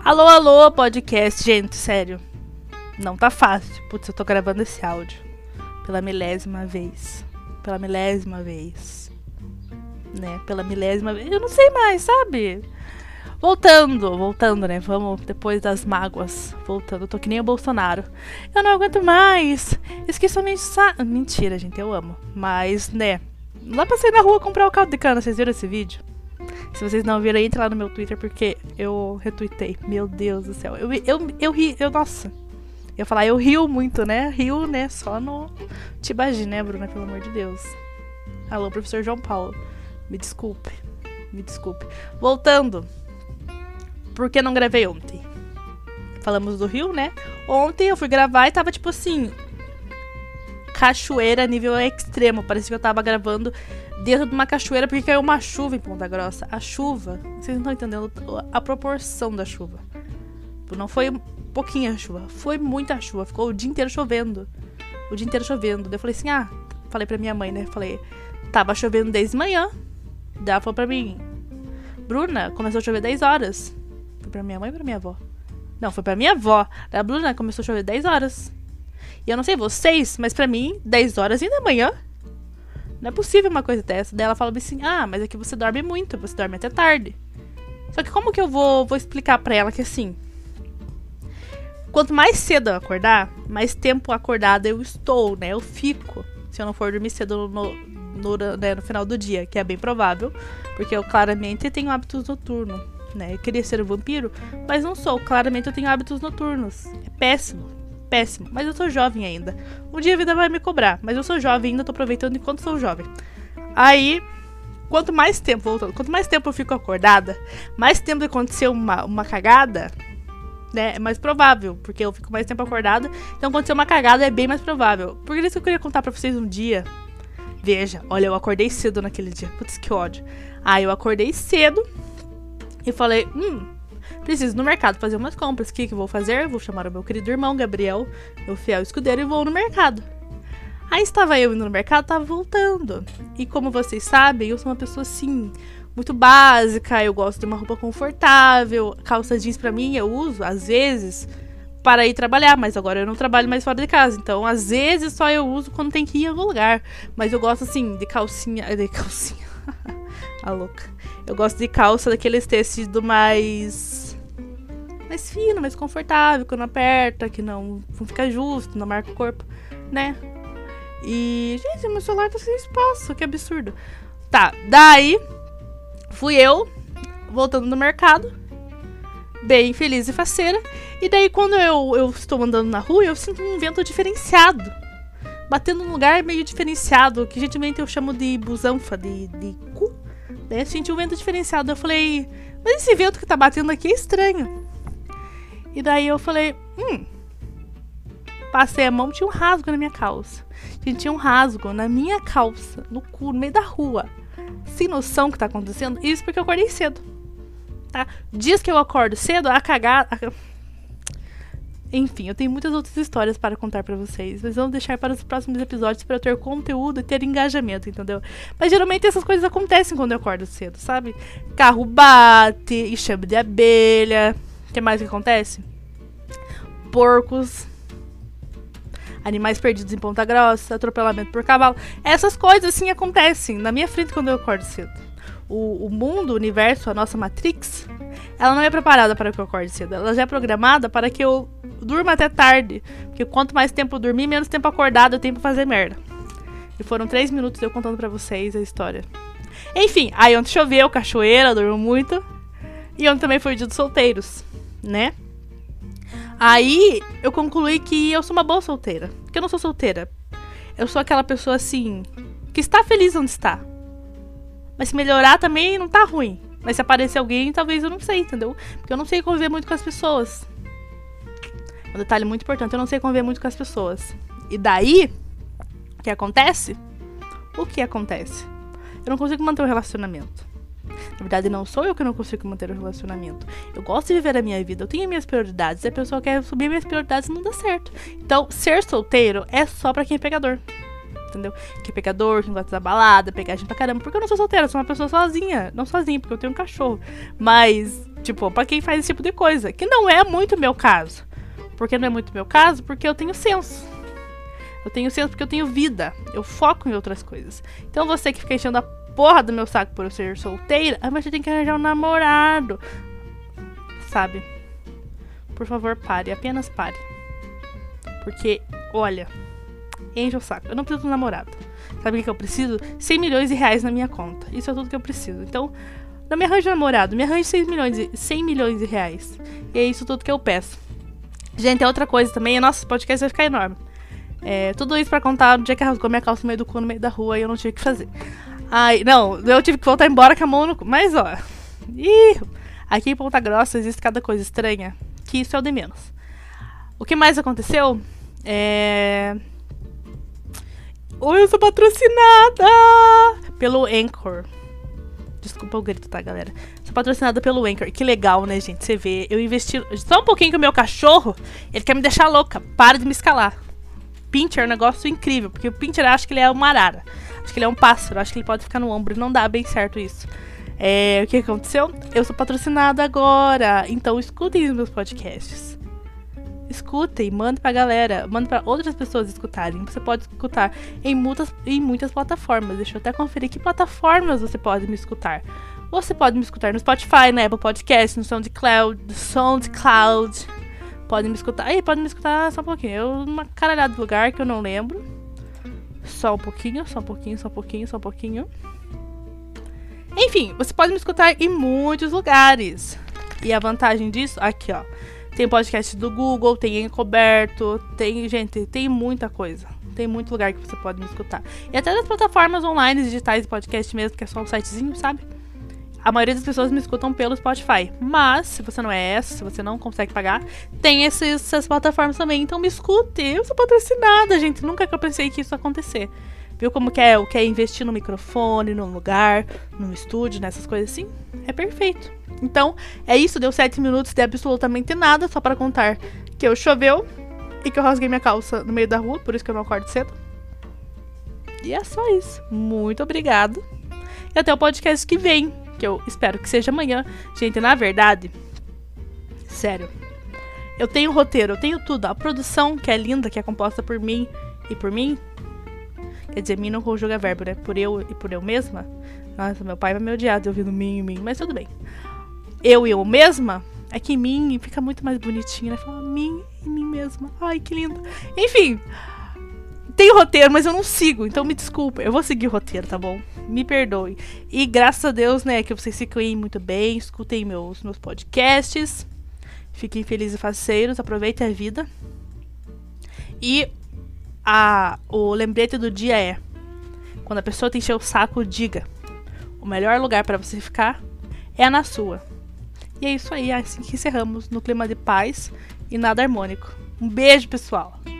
Alô, alô, podcast. Gente, sério. Não tá fácil. Putz, eu tô gravando esse áudio. Pela milésima vez. Pela milésima vez. Né? Pela milésima vez. Eu não sei mais, sabe? Voltando, né? Vamos depois das mágoas. Voltando. Eu tô que nem o Bolsonaro. Eu não aguento mais. Esqueci somente. Mentira, gente. Eu amo. Mas, né? Não dá pra sair na rua comprar o caldo de cana. Vocês viram esse vídeo? Se vocês não viram, entre lá no meu Twitter, porque eu retuitei. Meu Deus do céu. Eu ri. Nossa. Eu ia falar, eu rio muito, né? Rio, né? Só no Tibagi, né, Bruna? Pelo amor de Deus. Alô, professor João Paulo. Me desculpe. Voltando. Por que não gravei ontem? Falamos do Rio, né? Ontem eu fui gravar e tava tipo assim... cachoeira nível extremo. Parecia que eu tava gravando dentro de uma cachoeira porque caiu uma chuva em Ponta Grossa. A chuva, vocês não estão entendendo a proporção da chuva. Não foi pouquinha chuva, foi muita chuva. Ficou o dia inteiro chovendo. Daí eu falei assim, falei pra minha mãe, né? Falei, tava chovendo desde manhã. Daí ela falou pra mim, Bruna, começou a chover 10 horas. Foi pra minha mãe ou pra minha avó? Não, foi pra minha avó. Daí a Bruna começou a chover 10 horas. E eu não sei vocês, mas pra mim, 10 horas ainda é manhã. Não é possível uma coisa dessa. Daí ela falou assim, mas aqui você dorme muito, você dorme até tarde. Só que como que eu vou explicar pra ela que assim... quanto mais cedo eu acordar, mais tempo acordada eu estou, né? Eu fico, se eu não for dormir cedo no final do dia, que é bem provável. Porque eu claramente tenho hábitos noturnos, né? Eu queria ser um vampiro, mas não sou. Claramente eu tenho hábitos noturnos. É péssimo. Mas eu sou jovem ainda. Um dia a vida vai me cobrar, mas eu sou jovem ainda, tô aproveitando enquanto sou jovem. Aí, quanto mais tempo eu fico acordada, mais tempo acontecer uma cagada, né, é mais provável, porque eu fico mais tempo acordada, então acontecer uma cagada é bem mais provável. Por isso que eu queria contar pra vocês um dia. Veja, olha, eu acordei cedo naquele dia, putz, que ódio. Aí eu acordei cedo e falei, preciso ir no mercado fazer umas compras. O que eu vou fazer? Vou chamar o meu querido irmão, Gabriel, meu fiel escudeiro, e vou no mercado. Aí estava eu indo no mercado, tava voltando. E como vocês sabem, eu sou uma pessoa assim, muito básica. Eu gosto de uma roupa confortável. Calça jeans pra mim eu uso, às vezes, para ir trabalhar. Mas agora eu não trabalho mais fora de casa. Então, às vezes, só eu uso quando tem que ir em algum lugar. Mas eu gosto, assim, de calcinha... A louca. Eu gosto de calça daqueles tecidos mais fino, mais confortável, que não aperta, que não fica justo, não marca o corpo, né? E, gente, meu celular tá sem espaço, que absurdo. Tá, daí fui eu voltando no mercado, bem feliz e faceira. E daí quando eu estou andando na rua, eu sinto um vento diferenciado, batendo num lugar meio diferenciado, que gentilmente eu chamo de busanfa, de cu. Daí eu senti um vento diferenciado. Eu falei, mas esse vento que tá batendo aqui é estranho. E daí eu falei, passei a mão, tinha um rasgo na minha calça. Gente, tinha um rasgo na minha calça, no cu, no meio da rua. Sem noção do que tá acontecendo. Isso porque eu acordei cedo, tá? Dias que eu acordo cedo, a cagar... Enfim, eu tenho muitas outras histórias para contar pra vocês, mas vamos deixar para os próximos episódios para eu ter conteúdo e ter engajamento, entendeu? Mas geralmente essas coisas acontecem quando eu acordo cedo, sabe? Carro bate, enxame de abelha. O que mais que acontece? Porcos, animais perdidos em Ponta Grossa, atropelamento por cavalo. Essas coisas assim acontecem na minha frente quando eu acordo cedo. O mundo, o universo, a nossa Matrix, ela não é preparada para que eu acorde cedo. Ela já é programada para que eu durma até tarde. Porque quanto mais tempo eu dormir, menos tempo acordado eu tenho pra fazer merda. E foram 3 minutos eu contando pra vocês a história. Enfim, aí ontem choveu, cachoeira, dormi muito. E ontem também foi o dia dos solteiros, né? Aí eu concluí que eu sou uma boa solteira. Porque eu não sou solteira. Eu sou aquela pessoa assim, que está feliz onde está. Mas se melhorar também não tá ruim. Mas se aparecer alguém, talvez eu não sei, entendeu? Porque eu não sei conviver muito com as pessoas. Um detalhe muito importante, eu não sei conviver muito com as pessoas. E daí, o que acontece? O que acontece? Eu não consigo manter um relacionamento. Na verdade, não sou eu que não consigo manter um relacionamento. Eu gosto de viver a minha vida, eu tenho minhas prioridades. E a pessoa quer subir minhas prioridades e não dá certo. Então, ser solteiro é só pra quem é pegador. Entendeu? Que é pegador, que não gosta da balada, pegar gente pra caramba. Porque eu não sou solteira, eu sou uma pessoa sozinha. Não sozinha, porque eu tenho um cachorro. Mas Tipo, pra quem faz esse tipo de coisa. Que não é muito meu caso. Por que não é muito meu caso? Porque eu tenho senso. Eu tenho senso porque eu tenho vida. Eu foco em outras coisas. Então você que fica enchendo a porra do meu saco por eu ser solteira, mas você tem que arranjar um namorado. Sabe? Por favor, pare. Apenas pare. Porque, olha, enche o saco. Eu não preciso de um namorado. Sabe o que eu preciso? 100 milhões de reais na minha conta. Isso é tudo que eu preciso. Então, não me arranje um namorado. Me arranje 100 milhões de reais. E é isso tudo que eu peço. Gente, é outra coisa também. Nossa, esse podcast vai ficar enorme. Tudo isso pra contar o dia que rasgou minha calça no meio do cu, no meio da rua, e eu não tive o que fazer. Ai, não, eu tive que voltar embora com a mão no cu. Mas, ó, aqui em Ponta Grossa existe cada coisa estranha, que isso é o de menos. O que mais aconteceu? Oi, eu sou patrocinada pelo Anchor. Desculpa o grito, tá, galera? Sou patrocinada pelo Anchor. Que legal, né, gente? Você vê, eu investi só um pouquinho com o meu cachorro, ele quer me deixar louca. Para de me escalar. Pincher é um negócio incrível, porque o Pincher acha que ele é uma arara. Acho que ele é um pássaro, acho que ele pode ficar no ombro. E não dá bem certo isso. O que aconteceu? Eu sou patrocinada agora. Então escutem os meus podcasts. Escutem, mande pra galera. Mande pra outras pessoas escutarem. Você pode escutar em muitas plataformas. Deixa eu até conferir que plataformas você pode me escutar. Você pode me escutar no Spotify, na Apple Podcast, no SoundCloud. Pode me escutar. Pode me escutar só um pouquinho. Eu numa caralhada de lugar que eu não lembro. Só um pouquinho. Enfim, você pode me escutar em muitos lugares. E a vantagem disso, aqui ó. Tem podcast do Google, tem Encoberto, tem muita coisa. Tem muito lugar que você pode me escutar. E até das plataformas online digitais de podcast mesmo, que é só um sitezinho, sabe? A maioria das pessoas me escutam pelo Spotify. Mas, se você não é essa, se você não consegue pagar, tem essas plataformas também. Então me escute. Eu sou patrocinada, gente. Nunca que eu pensei que isso ia acontecer. Viu como que é? O que é investir no microfone, num lugar, num estúdio, nessas coisas assim? É perfeito. Então, é isso. Deu 7 minutos de absolutamente nada, só para contar que choveu e que eu rasguei minha calça no meio da rua, por isso que eu não acordo cedo. E é só isso. Muito obrigada. E até o podcast que vem, que eu espero que seja amanhã. Gente, na verdade, sério, eu tenho roteiro, eu tenho tudo. A produção, que é linda, que é composta por mim e por mim. Quer dizer, mim não conjuga verbo, né? Por eu e por eu mesma. Nossa, meu pai vai me odiar de ouvindo mim, mas tudo bem. Eu e eu mesma, é que mim fica muito mais bonitinho, né? Fala mim e mim mesma. Ai, que lindo. Enfim, tem roteiro, mas eu não sigo, então me desculpa. Eu vou seguir o roteiro, tá bom? Me perdoe. E graças a Deus, né, que vocês fiquem muito bem, escutem meus podcasts. Fiquem felizes e faceiros, aproveitem a vida. E o lembrete do dia é: quando a pessoa te encher o saco, diga: o melhor lugar para você ficar é na sua. E é isso aí, assim que encerramos, no clima de paz e nada harmônico. Um beijo, pessoal!